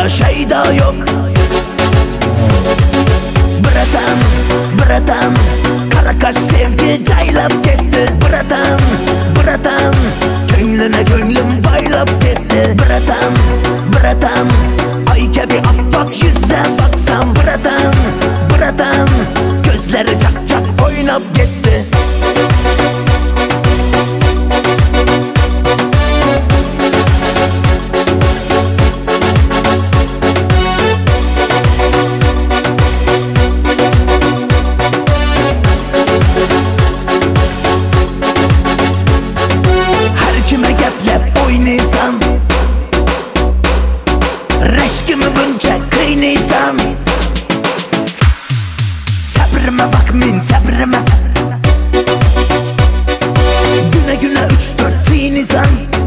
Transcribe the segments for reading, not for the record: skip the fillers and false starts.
başka şey daha yok. Bratan, bratan, kara kaş sevgi caylap gitti. Bratan, bratan, könlüne könlüm baylap gitti. Bratan, bratan, ay gibi appak yüze baksam. Bratan, bratan, gözleri çak çak oynap gitti. Reşkimi bunca kıynıysan, sabrıma bakmayın sabrıma. Güne güne 3-4 sinisan.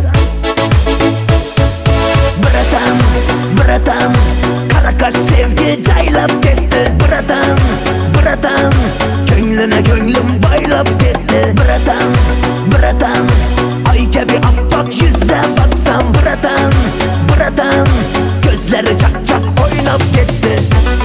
Bratan, bratan, kara kaş sevgi caylap gitti. Bratan, bratan, könlüne könlüm baylap gitti. Bratan, bratan, ay gibi appak yüze baksam. Bratan, bratan, gözleri çak çak oynap gitti.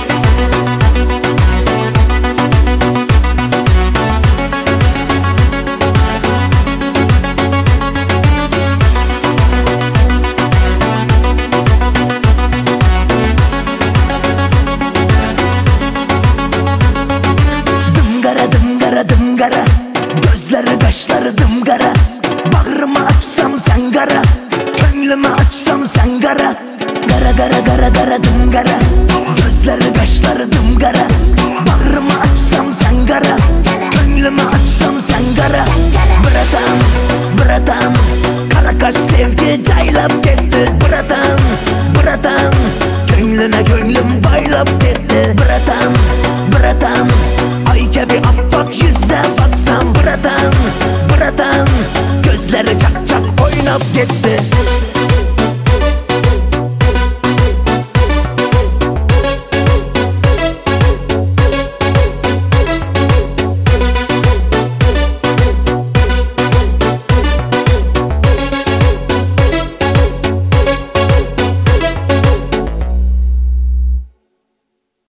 Dımgara dımgara dımgara, gözleri kaşları dımgara. Bağrımı açsam sen gara, könlümü açsam sen gara. Gara gara gara gara dımgara, gözleri kaşları dımgara. Bağrımı açsam sen gara, könlümü açsam sen gara. Bratan, bratan, kara kaş sevgi caylap gitti. Bratan, bratan, könlüne könlüm baylap gitti. Bratan, bratan, ay gibi appak yüze baksam. Bratan, bratan, gözleri çak çak oynap gitti.